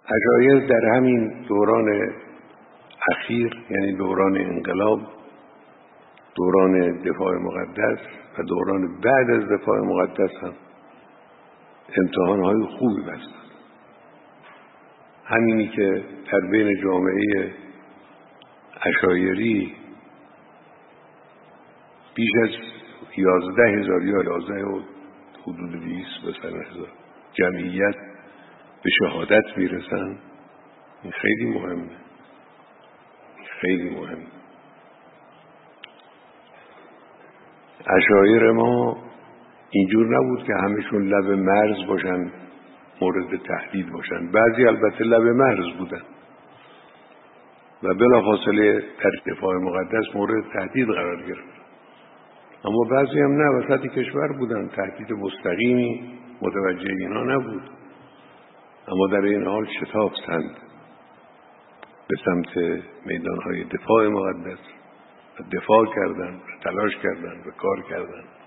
عشایر در همین دوران اخیر، یعنی دوران انقلاب، دوران دفاع مقدس و دوران بعد از دفاع مقدس هم امتحانهای خوبی بستند. همینی که در بین جامعه عشایری بیش از 11,000 یا 11 و حدود 20 مثلا جمعیت به شهادت میرسن، این خیلی مهمه، خیلی مهمه. عشایر ما اینجور نبود که همشون لب مرز باشن، مورد تهدید باشن. بعضی البته لب مرز بودن و بلافاصله در دفاع مقدس مورد تهدید قرار گرفت، اما بعضی هم نه، وسط کشور بودن، تهدید مستقیمی متوجه اینا نبود، اما در این حال شتاب‌اند به سمت میدانهای دفاع مقدس و دفاع کردند و تلاش کردند و کار کردند.